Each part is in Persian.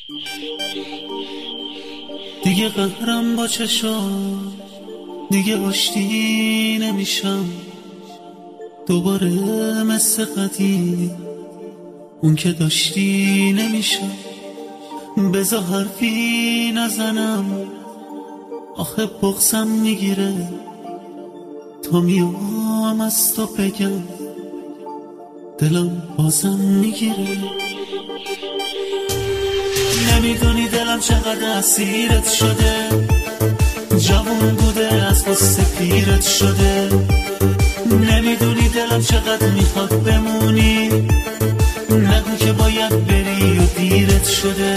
دیگه قهرم با چشم، دیگه آشتی نمیشم دوباره مثل قدیم، اون که داشتی نمیشم. بذار حرفی نزنم آخه بغضم میگیره، تا میام از تو بگم دلم بازم میگیره. نمیدونی دلم چقدر اسیرت شده، جوون بوده از قصه پیرت شده. نمیدونی دلم چقدر میخواد بمونی، نگو که باید بری و دیرت شده.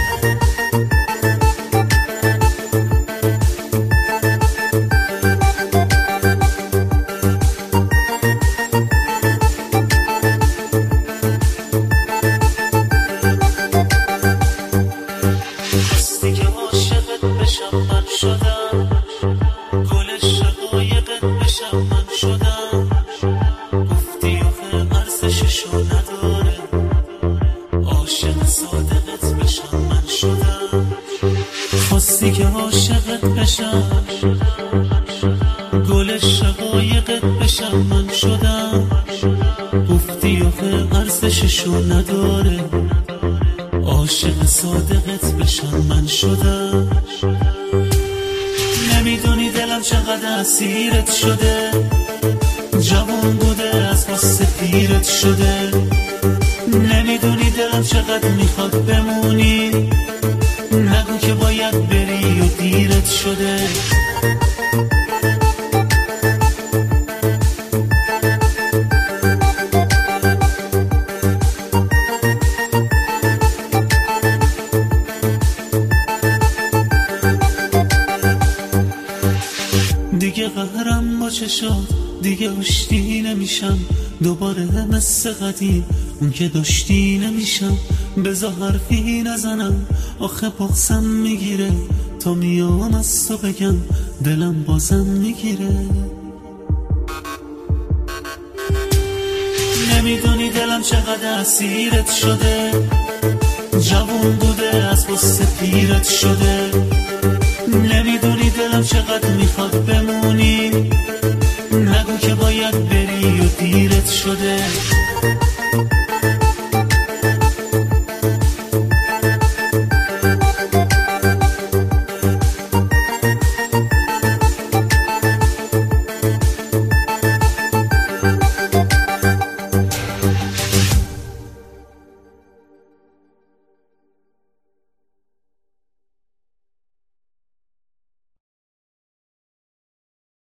خواستی که عاشقت بشم من شدم، گل شقایقت بشم من شدم. گفتی آخه ارزششو نداره، عاشق صادقت بشم من شدم. خواستی که عاشقت بشم، گل شقایقت بشم من شدم. گفتی آخه ارزششو نداره، عاشق صادقت بشم من شدم. نمیدونی دلم چقدر اسیرت شده، جوان بوده از قصه پیرت شده. نمیدونی دلم چقدر میخواد بمونی، نگو که باید بری و دیرت شده. دیگه قهرم با چشم، دیگه آشتی نمیشم دوباره مثل قدیم، اون که داشتی نمیشم. بذار حرفی نزنم آخه بغضم میگیره، تا میام از تو بگم دلم بازم میگیره. نمیدونی دلم چقدر اسیرت شده، جوون بوده از قصه پیرت شده. نمیدونی دلم چقدر میخواد بمونی، نگو که باید بری و دیرت شده.